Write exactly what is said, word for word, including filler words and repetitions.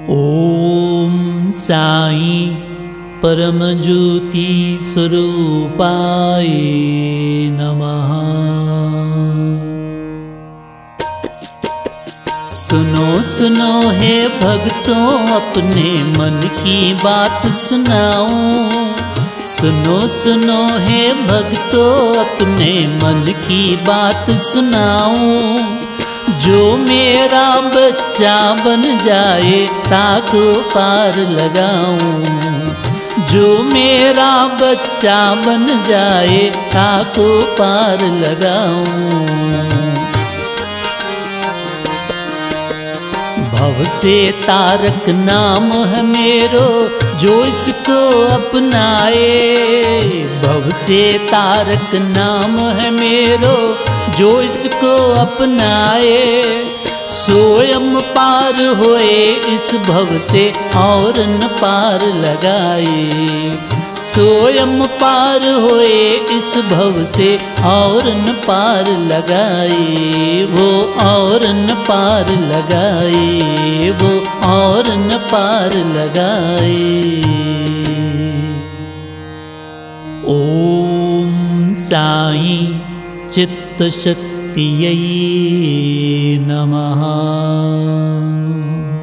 ओम साईं परम ज्योति स्वरूपाय नमः। सुनो सुनो हे भक्तों, अपने मन की बात सुनाऊं। सुनो सुनो हे भक्तों, अपने मन की बात सुनाऊं। जो मेरा बच्चा बन जाए ताको पार लगाऊं। जो मेरा बच्चा बन जाए ताको पार लगाऊं। भव से तारक नाम है मेरो, जो इसको अपनाए। भव से तारक नाम है मेरो, जो इसको अपनाए। स्वयं पार होए इस भव से और न पार लगाए। स्वयं पार होए इस भव से और न पार लगाए। वो और न पार लगाए, वो और न पार लगाए। ओम साईं चित्त शक्तियै नमः।